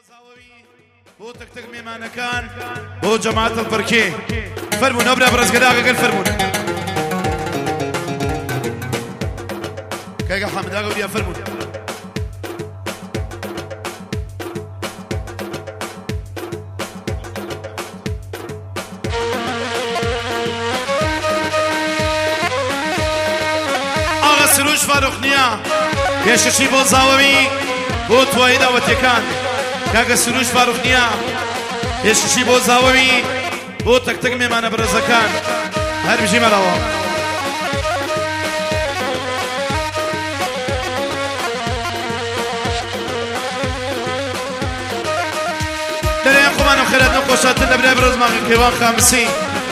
بۆ تەک میێمانەکان بۆ جەماعەتە فەرکێ فەرموون ئەو برا بەڕێزگەداکە گەل فەرموون کەیگە حەمداگە وریا فەرموون ئاغا سروش فاروقنیا پێشکەشی بۆ زاوەوی بۆ توایی داوەتیەکان کاکە سروش فاروقنیا پێشکەشی بۆ زاوەوی بۆ تەک میێمانە بەڕێزەکان هەر بژیمەرەوە لەلایەن خۆمان و خێراتنە خۆشاتر لە برای بەڕێزمان کێوان خامسی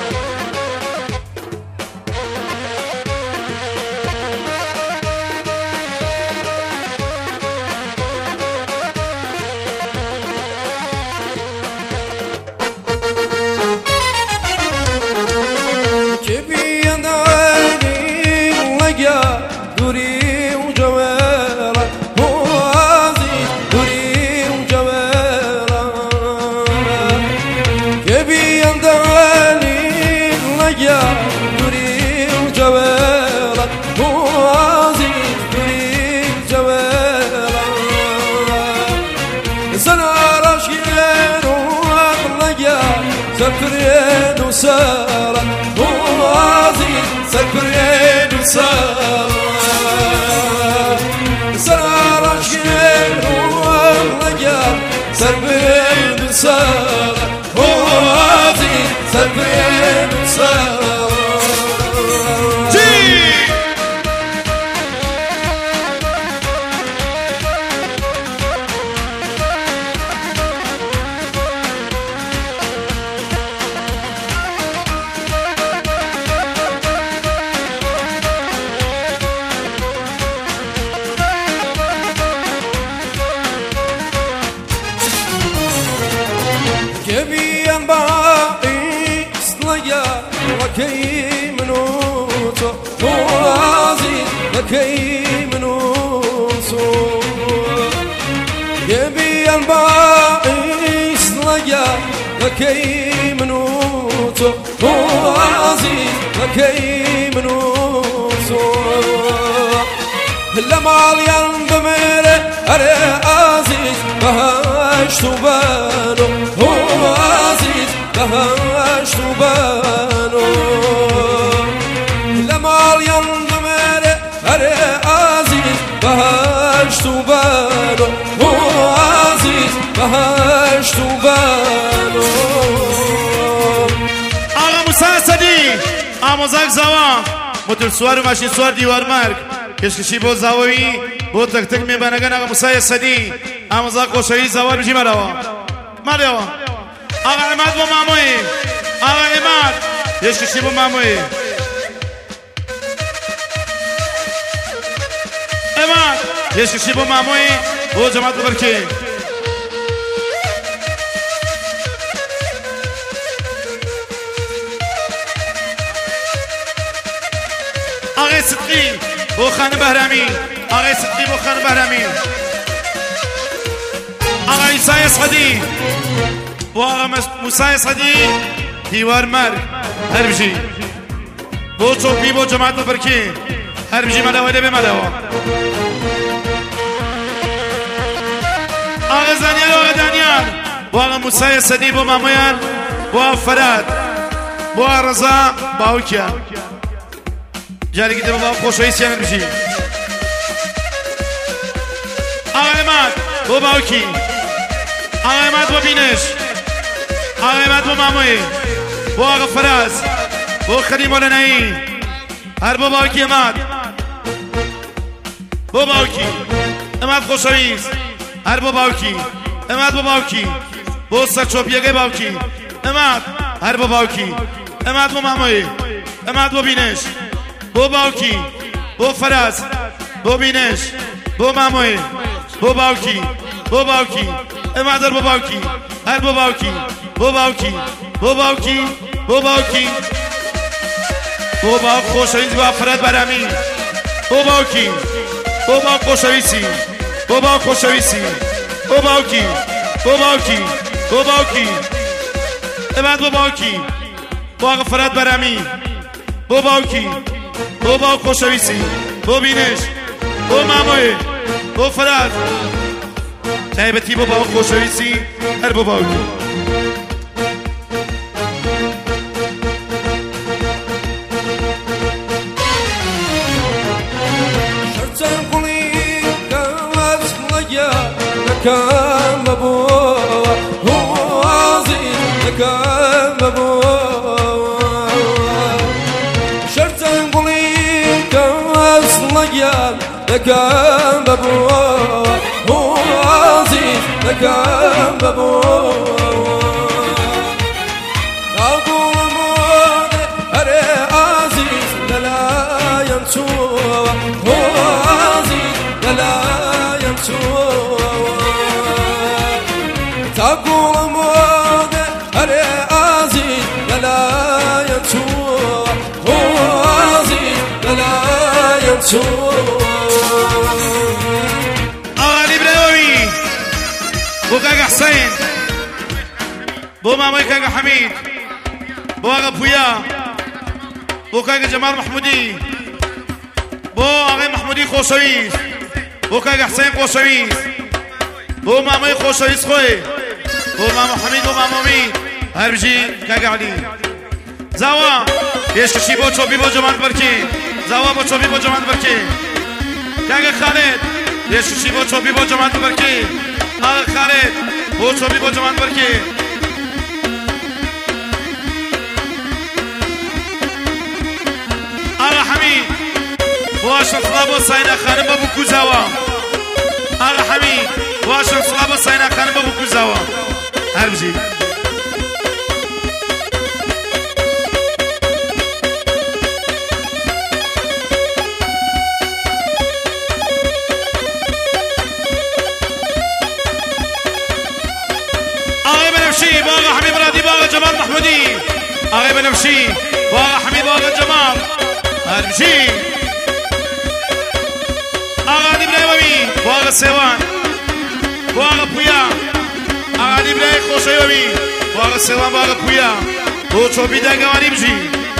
سفرين وسارة وعزيز سفرين وسارة سارة شين والرجال سفرين وسارة وعزيز سفرين وسارة لكي منوتو وعزيز لكي منوتو يبي الباقي سلقا لكي منوتو وعزيز لكي منوتو لما ينضمر أري عزيز بهاش تبانو وعزيز بهاش تبانو لما ينضمر أري عزيز بهاش تبانو وعزيز بهاش تبانو آغا موسى سدی آموزاک زاوا موتور سوار و ماشین سوار دیوار مرگ کشکشی بۆ زاوەوی بۆ تەک میێمانەکان ئاغا موسای سەدی ئامۆزا خۆشەوی زاوار بژیمەرەوە ماڵێەوە ئاغا عماد بۆ مامۆی ئاغا عماد کشکشی بۆ مامۆی عماد کشکشی بۆ مامۆی بۆ جەماعەت بەرکێ ئاغای سدقی بۆ خانە بەهرامی ئاغای سدقی بۆ خانە بەهرامی ئاغا ئیسای سەدی بۆ ئاغا موسای سەدی دیوار مەرگ هەر بژی بۆ چۆپی بۆ جەماعەت بەرکێ هەر بژی مەلەوە دەبێ مەلەوە ئاغا زانیار و ئاغا دانیار بۆ ئاغا موسای سەدی بۆ مامۆیان بۆ ئاغا فەرات بۆ ئاغا ڕەزا باوکیان جارێکی دەبە باو خۆشەویستیان بژی ئاغا عماد بۆ باوکی ئاغا عماد بۆ بینش ئاغا عماد بۆ مامۆی بۆ ئاغا فەراز بۆ خەلی مۆلەنایی هەر بۆ باوکی عماد بۆ باوکی عماد خۆشەویست هەر بۆ باوکی عماد بۆ باوکی بۆ سەرچۆپیەکەی باوکی عماد هەر بۆ باوکی عماد بۆ مامۆی عماد بۆ بینش بۆ باوکی بۆ فەراز بۆ بینش بۆ مامۆی بۆ باوکی بۆ باوکی ئەمە دەر بۆ باوکی هەر بۆ باوکی بۆ باوکی بۆ باوکی بۆ باوکی بۆ باوک خۆشەویست بۆ فەرات بەرامی بۆ باوکی بۆ باوک خۆشەویستی بۆ باوک خۆشەویستی بۆ باوکی بو باوکی بو باوکی امد بو باوکی بو آقا فراد برمی بو باوکی بو باو خوشویسی بو بینش بو ماموی بو فراد تایبتی بو باو خوشویسی هر بو باوکی كم بابو هو عزيز كم بابو شرط نقولي كم أصليان كم بابو هو عزيز كم بابو أقول مود أري عزيز لا ينسوا هو عزيز لا ينسوا تقول مود هري عزيز لا ينسوا هو عزيز لا ينسوا علي براوي بو كاكا حسين بو مامي كاكا حميد بو آغا بويا بو كاكا جمال محمودي بو آغا محمودي خوشويس بو كاكا حسين خوشويس بو مامي خوشويس خوي بو ماما حميد بو ماما مين هربجي كاكا علي زاوا يشكشي بو چوبي بو جمال بركي زاوا بو چوبي بو جمال بركي كاكا خالد يشكشي بو چوبي بو جمال بركي آغا خالد بو چوبي بو جمال بركي آغا حميد بو اشرف بو ساينا خانم بو كوزاوا آغا حميد بو اشرف بو ساينا خانم بو كوزاوا هربجي آغا بنفشي باغا حميد برادي باغا جمال محمودي آغا بنفشي باغا حميد باغا جمال هربجي آغا دي برايومي باغا سيوان باغا بويا آغا برای خوشایومی باغ سوان باغ پویا بو چوبی دگوانی بجی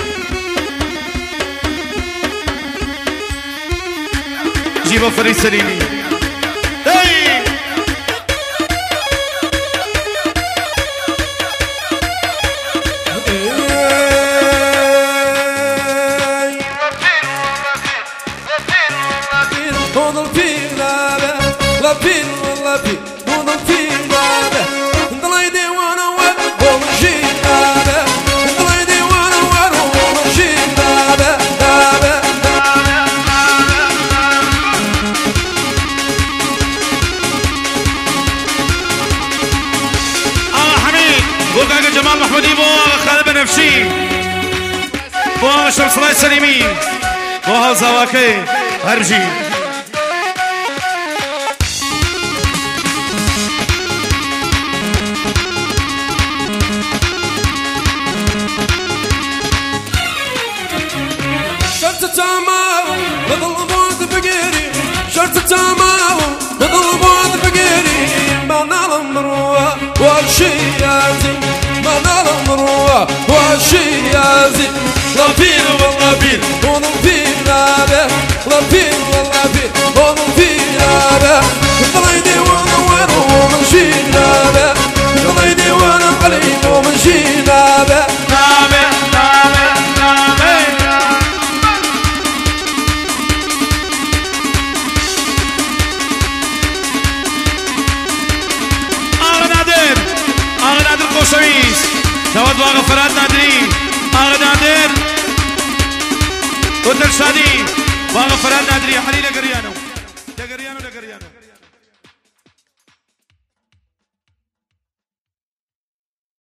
جیبا فرید سلیمی ای جمال محمودي بو خالد بنفشي بو شمس الله السليمي بو زواكي هربجي شرط تمام بضل بقيري شرط تمام بضل بقيري ما نعلم روح والشي لازم ما نعلم روح والشي لازم لابين والله بين ونطير نابه لابين والله بين ونطير نابه ضليني وانا وين ومنشي نابه ضليني وانا قليل ومنشي نابه نابه نابه نابه آغا نادر خوشویس داود باغ فراد نادری آغا نادر و دلشادی باغ فراد نادری حلی لگریانو